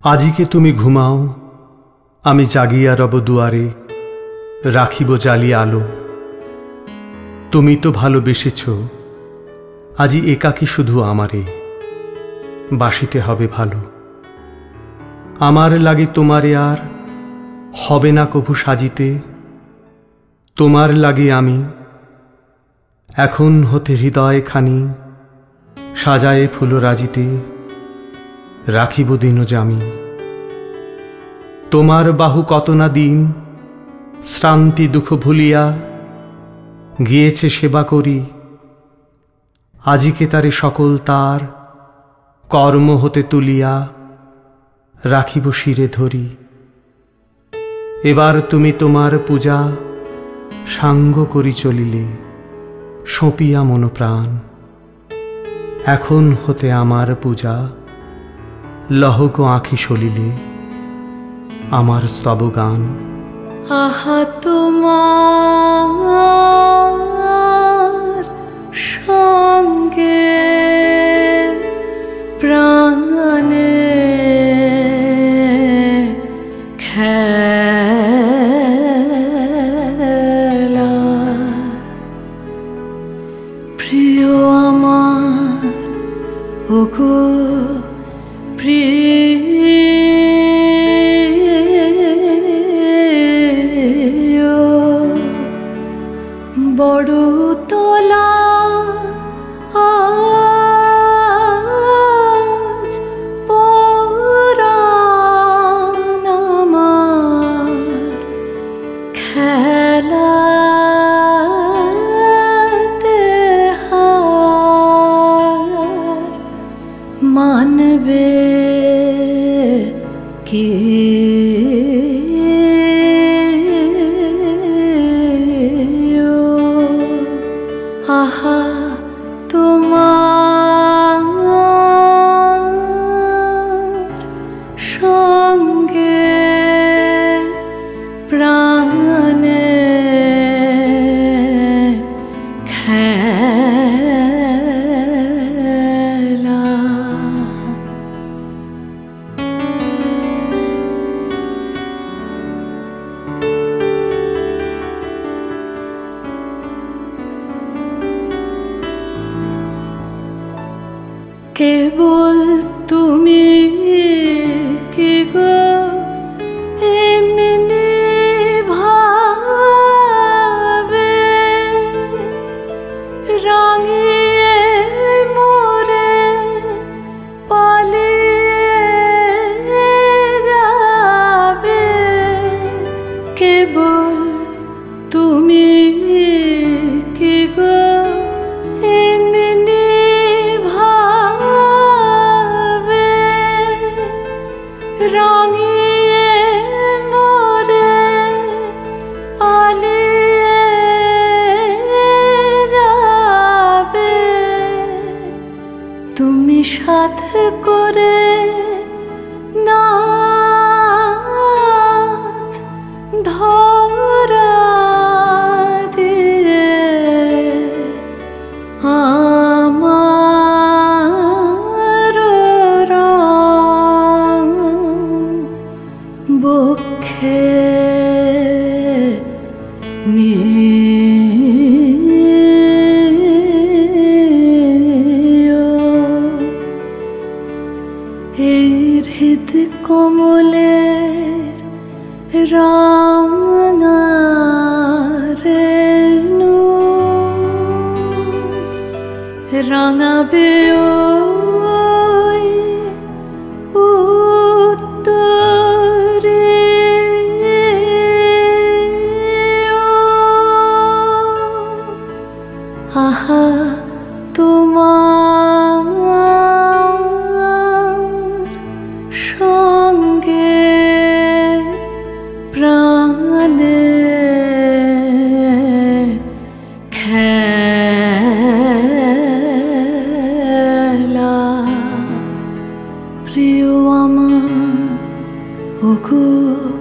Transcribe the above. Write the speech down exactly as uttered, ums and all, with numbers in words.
আজিকে তুমি ঘুমাও, আমি জাগিয়া রব দুয়ারে, রাখিব জ্বালিয়া আলো। তুমি তো ভালোবেসেছ, আজি একাকী শুধু আমারে, বাসিতে হবে ভালো। আমার লাগে তোমারে আর হবে না কভু সাজিতে, তোমার লাগে আমি এখন হতে হৃদয় খানি সাজায়ে ফুলরাজিতে, রাখিব দিন জামি। তোমার বাহু কত না দিন শ্রান্তি দুঃখ ভুলিয়া গিয়েছে সেবা করি, আজিকে তারে সকল তার কর্ম হতে তুলিয়া রাখিব শিরে ধরি। এবার তুমি তোমার পূজা সাঙ্গ করি চলিলে, সঁপিয়া মন প্রাণ, এখন হতে আমার পূজা লহক আঁখি সলিলে আমার স্তব গান। আহা তোমার সঙ্গে প্রাণে খেলা, প্রিয় আমার ওগো প্রিয়, বড় তোলা আজ পরাণ আমার খেলাতে হার মানবে কে? আহা তোমার সঙ্গে প্রাণে খেলা। কেবল তুমি কি গো এমনি ভাবে রাঙিয়ে মোরে পালিয়ে যাবে? কেবল তুমি কি গো রাঙিয়ে মোরে পালিয়ে যাবে? তুমি সাথে করে নাথ ধরা দিয়ে আমার বক্ষে নিও। এই হৃদ কমলের রাঙা রেণু রাঙাবে ওই উত্তরে। আহা তোমার সঙ্গে প্রাণে খেলা, প্রিয় আমার ওগো